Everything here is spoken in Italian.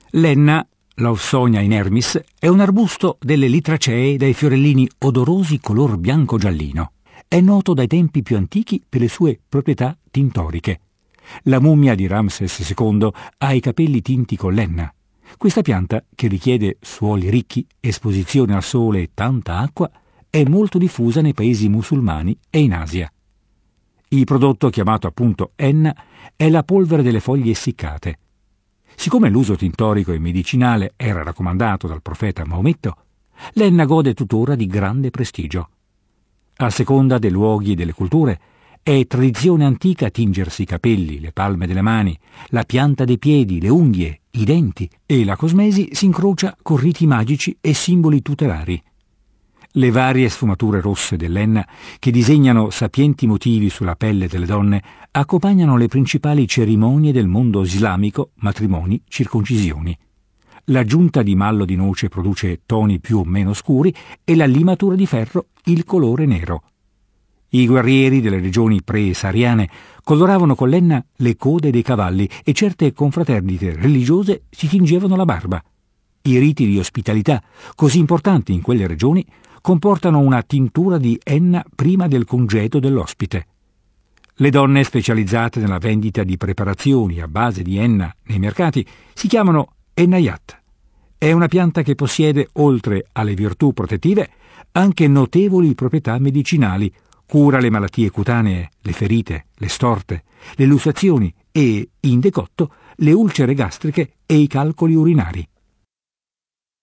L'enna, l'Ausonia inermis, è un arbusto delle Litracee dai fiorellini odorosi color bianco-giallino. È noto dai tempi più antichi per le sue proprietà tintoriche. La mummia di Ramses II ha i capelli tinti con l'enna. Questa pianta, che richiede suoli ricchi, esposizione al sole e tanta acqua, è molto diffusa nei paesi musulmani e in Asia. Il prodotto, chiamato appunto enna, è la polvere delle foglie essiccate. Siccome l'uso tintorico e medicinale era raccomandato dal profeta Maometto, l'enna gode tuttora di grande prestigio. A seconda dei luoghi e delle culture, è tradizione antica tingersi i capelli, le palme delle mani, la pianta dei piedi, le unghie, i denti, e la cosmesi si incrocia con riti magici e simboli tutelari. Le varie sfumature rosse dell'enna, che disegnano sapienti motivi sulla pelle delle donne, accompagnano le principali cerimonie del mondo islamico, matrimoni, circoncisioni. L'aggiunta di mallo di noce produce toni più o meno scuri e la limatura di ferro il colore nero. I guerrieri delle regioni pre-sahariane coloravano con l'enna le code dei cavalli e certe confraternite religiose si tingevano la barba. I riti di ospitalità, così importanti in quelle regioni, comportano una tintura di enna prima del congedo dell'ospite. Le donne specializzate nella vendita di preparazioni a base di enna nei mercati si chiamano ennayat. È una pianta che possiede, oltre alle virtù protettive, anche notevoli proprietà medicinali. Cura le malattie cutanee, le ferite, le storte, le lussazioni e, in decotto, le ulcere gastriche e i calcoli urinari.